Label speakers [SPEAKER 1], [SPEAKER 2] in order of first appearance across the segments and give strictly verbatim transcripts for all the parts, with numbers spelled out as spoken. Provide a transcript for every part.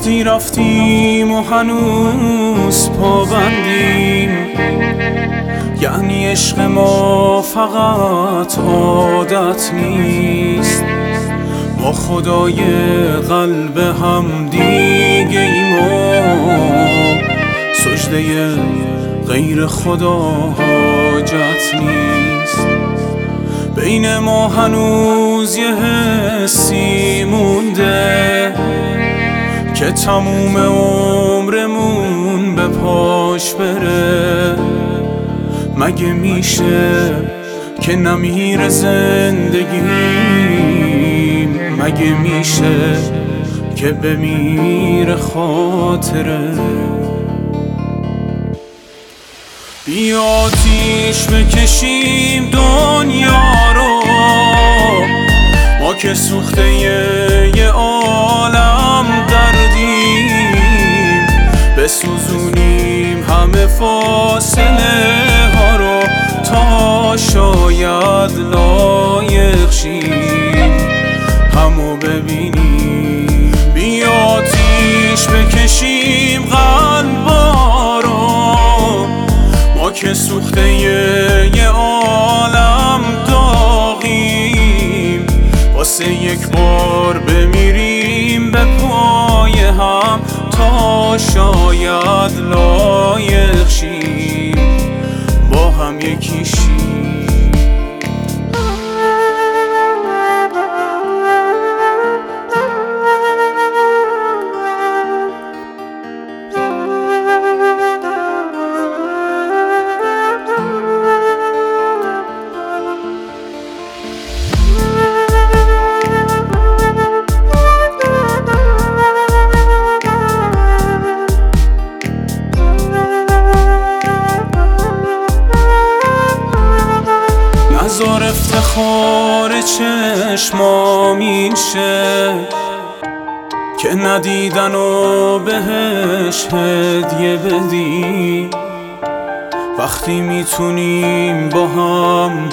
[SPEAKER 1] وقتی رفتیم و هنوز پابندیم، یعنی عشق ما فقط عادت نیست. با خدای قلب هم دیگه ایم و سجده غیر خدا حاجت نیست. بین ما هنوز یه حسی مونده که تموم عمرمون به پاش بره. مگه میشه که نمیره زندگیم؟ مگه میشه که بمیره خاطره؟ بیا آتیش بکشیم دنیا رو، ما که سوخته یه عالم دردیم. بسوزونیم همه فاصله ها رو تا شاید لایق شیم همو ببینیم. بیا آتیش بکشیم قلبا رو، ما که سوخته یه عالم داغیم. واسه یک بار بمیریم به پای هم تا شاید لایق شیم با هم یکی شیم. نزار افتخار چشمام این شه که ندیدن و بهش هدیه بدی. وقتی میتونیم با هم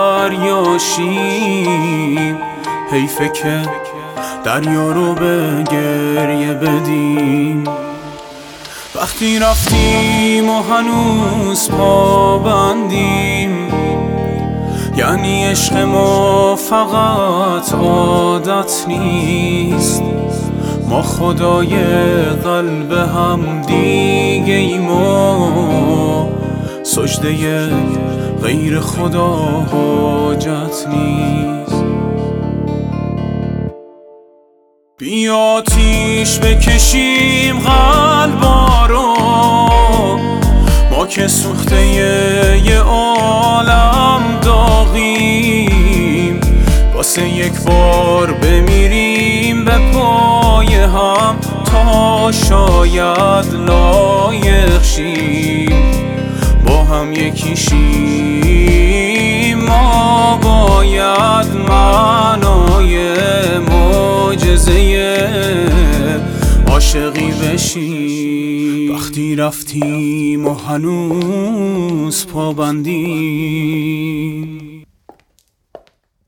[SPEAKER 1] دریاشیم، حیفه که دریا رو به گریه بدیم. وقتی رفتیم و هنوز پابندیم، یعنی عشق ما فقط عادت نیست. ما خدای قلب هم دیگه ایم و سجده غیر خدا حاجت نیست. بیا آتیش بکشیم قلبا رو، ما که سوخته یه عالم داغیم. واسه یک بار بمیریم به پای هم تا شاید لایق شیم با هم یکی شیم. ما باید معنای معجزه عاشقی بشیم. وقتی رفتیم و هنوز پابندیم،